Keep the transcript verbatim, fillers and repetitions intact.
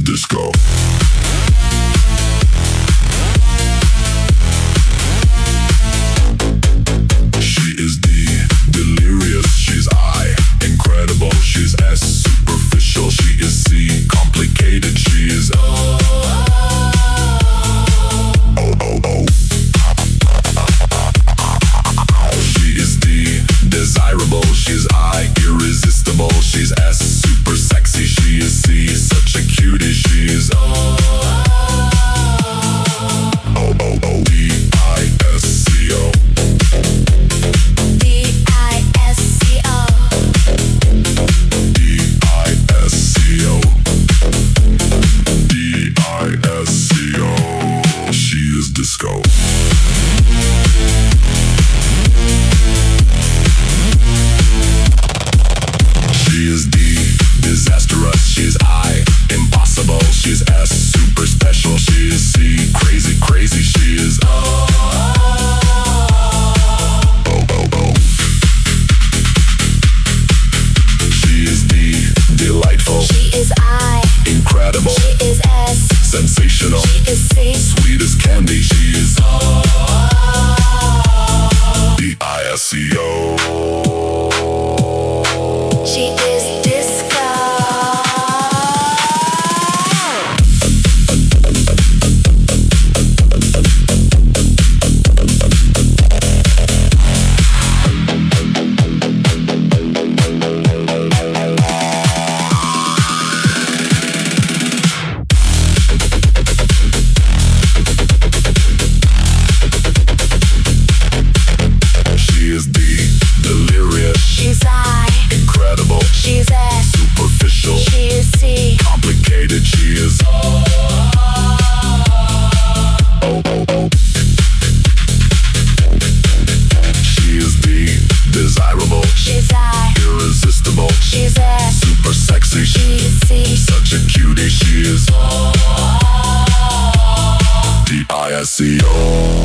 disco. She is D, delirious. She's I, incredible. She's S, superficial. She is C, complicated. She is O, O, O, O. She is D, desirable. She's I, irresistible. She's S, super sexy. She is C, such a cutie. She is O, O, O, O, D, I, S, C, O. D I S C O. D I S C O. D I S C O. She is disco. She is D, disastrous. She's I, impossible. She's S, super special. She is C, crazy, crazy. She is O, O, O, O. She is D, delightful. She is I. Incredible. She is S. Sensational. She is C. Sweet as candy. She is O, D I S C O. She is disco. She is D, delirious. She's I. Incredible. She's S. Superficial. She is C. Complicated. She is O, O, O, O. She is D, desirable. She's I. Irresistible. She's S. Super sexy. She is C. Such a cutie. She is O, D I S C O.